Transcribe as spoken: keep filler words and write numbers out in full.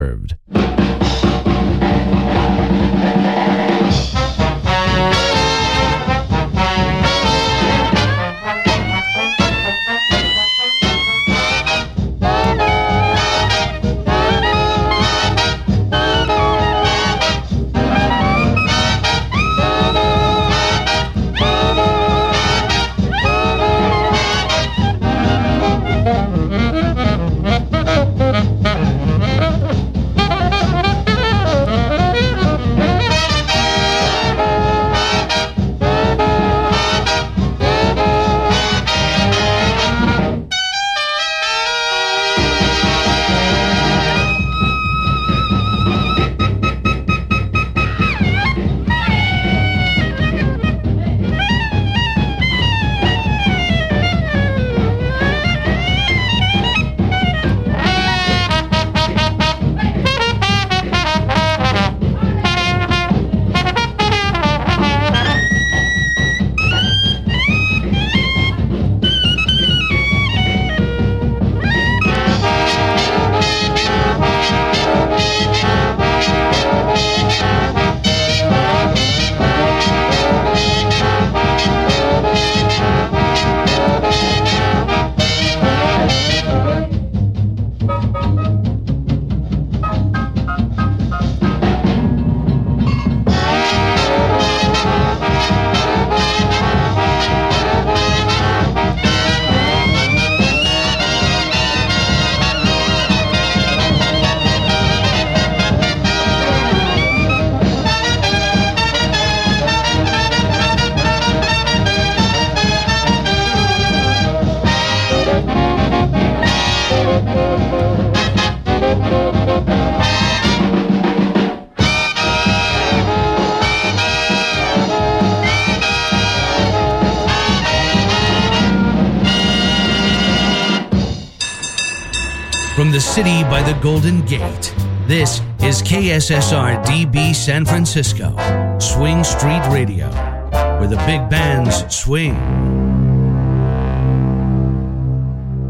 From the city by the Golden Gate, this is K S S R D B San Francisco, Swing Street Radio, where the big bands swing.